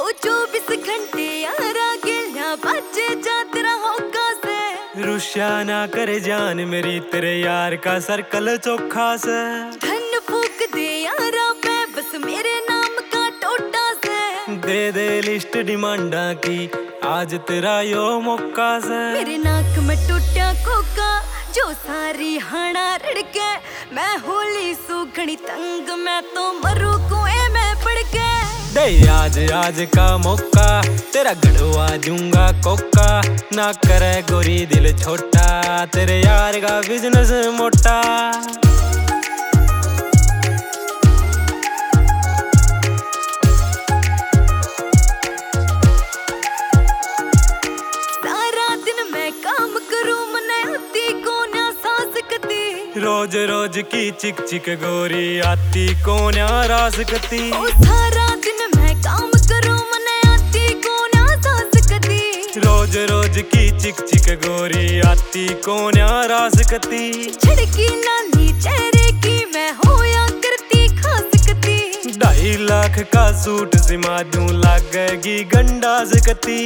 ओ 24 घंटे यारा गिलिया बचे जा तेरा होगा से। रुष्या ना करे जान मेरी तेरे यार का सर्कल चोखा से। धन फूक दे यारा पे बस मेरे नाम का टोटा से। दे लिस्ट डिमांडा की आज तेरा यो मौका से। मेरे नाक में टूटा कोका जो सारी हाना रड़के। मैं होली सूखनी तंग मैं तो मरू कुएं में पड़ के। दे आज का मौका तेरा गढ़वा दूंगा कोका। ना करे गोरी दिल छोटा तेरे यार का बिजनेस मोटा। रोज रोज की चिक चिक गोरी आती कोन्या रास कती। ओ सारा दिन मैं काम करूं मने आती कोन्या सास कती। रोज रोज की चिक चिक गोरी आती कोन्या रास कती। छिड़की नानी चेहरे की मैं होया करती खास कती। 2.5 लाख का सूट सिमा दूं लागेगी गंडास कती।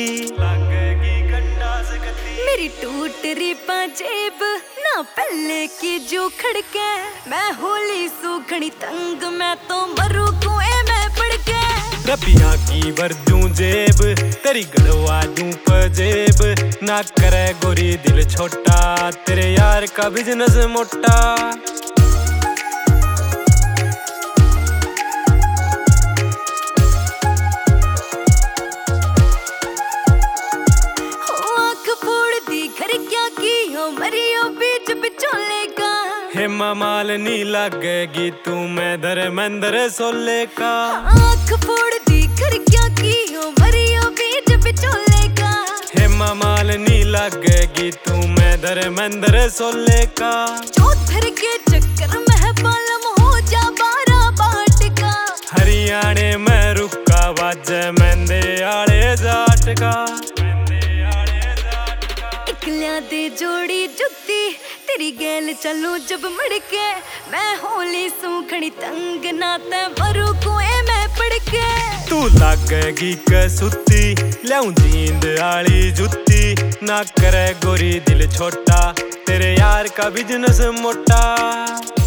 मेरी टूट रही पाजेब ना पहले की जो खड़के। मैं होली सूखनी तंग मैं तो मरू कुएं में पड़ के। रबिया की बरदूं जेब तेरी गढ़वा दूं पजेब। ना करे गोरी दिल छोटा तेरे यार का बिजनेस मोटा। मरियो बीच बिचोले का। हेमा मालिनी लगेगी तू मैं धर्मेंद्र सोले का। आँख फोड़ दी घर क्या की हो मरियो बीच बिचोले का। हेमा मालिनी लगेगी तू मैं धर्मेंद्र सोले का। चौधर के चक्कर में बालम हो जा 12 बाट का। हरियाणे में रुका बाजे मेंदे आले जाट का। इकलिया दे जोड़ी जुत्ती तेरी गैल चलूं जब मड़के। मैं होली सूखनी तंग ना ते मरू कुएं में पड़ के। तू लागेगी कसुती ल्याऊं जींद आली जुत्ती। ना करे गोरी दिल छोटा तेरे यार का बिजनेस मोटा।